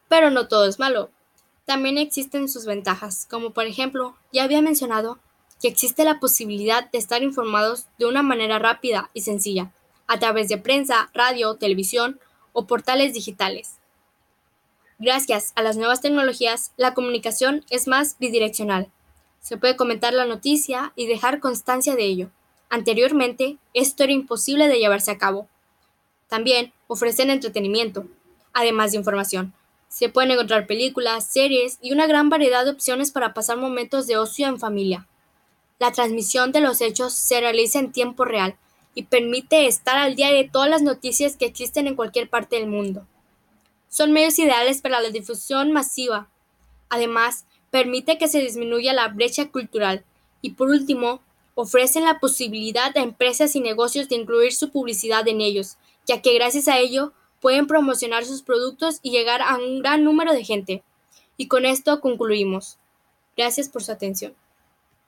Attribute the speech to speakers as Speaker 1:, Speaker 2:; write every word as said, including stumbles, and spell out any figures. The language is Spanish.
Speaker 1: Pero no todo es malo. También existen sus ventajas, como por ejemplo, ya había mencionado, que existe la posibilidad de estar informados de una manera rápida y sencilla, a través de prensa, radio, televisión o portales digitales. Gracias a las nuevas tecnologías, la comunicación es más bidireccional. Se puede comentar la noticia y dejar constancia de ello. Anteriormente, esto era imposible de llevarse a cabo. También ofrecen entretenimiento, además de información. Se pueden encontrar películas, series y una gran variedad de opciones para pasar momentos de ocio en familia. La transmisión de los hechos se realiza en tiempo real y permite estar al día de todas las noticias que existen en cualquier parte del mundo. Son medios ideales para la difusión masiva. Además, permite que se disminuya la brecha cultural y, por último, ofrecen la posibilidad a empresas y negocios de incluir su publicidad en ellos, ya que gracias a ello pueden promocionar sus productos y llegar a un gran número de gente. Y con esto concluimos. Gracias por su atención.